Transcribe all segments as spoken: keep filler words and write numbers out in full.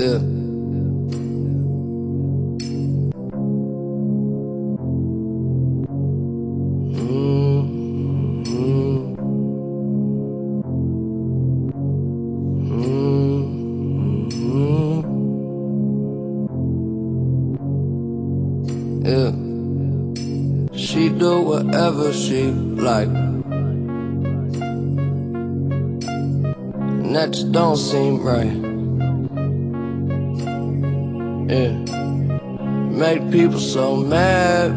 Yeah. Yeah. She do whatever she like, and that just don't seem right. Yeah. Make people so mad.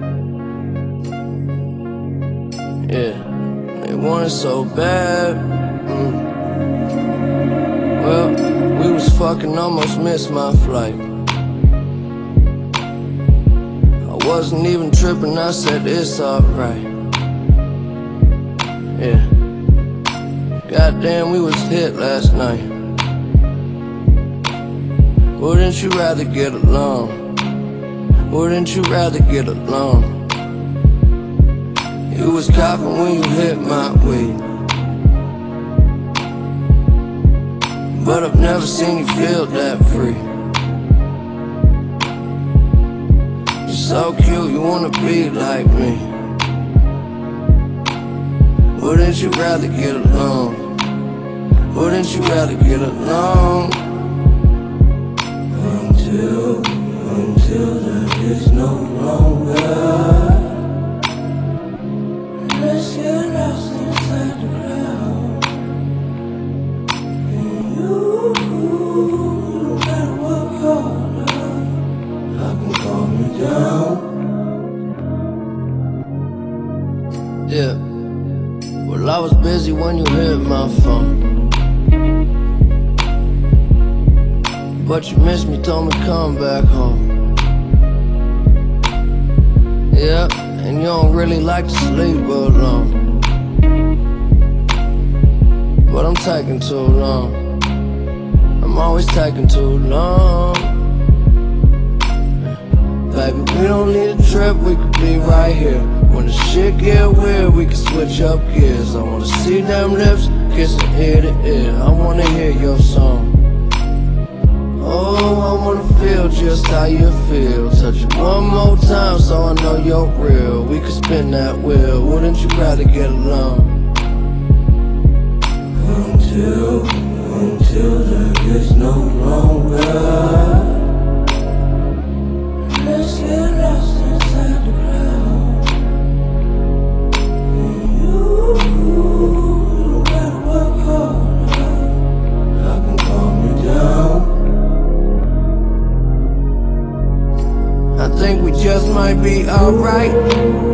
Yeah. They want it so bad. Mm. Well, we was fucking, almost missed my flight. I wasn't even tripping, I said it's alright. Yeah. Goddamn, we was hit last night. Wouldn't you rather get along? Wouldn't you rather get along? You was coughing when you hit my weed, but I've never seen you feel that free. You're so cute, you wanna be like me. Wouldn't you rather get along? Wouldn't you rather get along? Until, until there is no longer. Let's get lost inside the crowd. And you, you don't gotta work harder. I can calm you down. Yeah. Well, I was busy when you hit my phone, but you missed me, told me come back home. Yeah, and you don't really like to sleep alone, but I'm taking too long. I'm always taking too long. Baby, we don't need a trip, we could be right here. When the shit get weird, we can switch up gears. I wanna see them lips, kissing ear to ear. I wanna hear your song. Oh, I wanna feel just how you feel. Touch you one more time so I know you're real. We could spin that wheel, wouldn't you rather get along? Until, until there is no longer. Let's get lost inside the crowd. And you, you don't gotta work harder. I can calm you down. I think we just might be alright.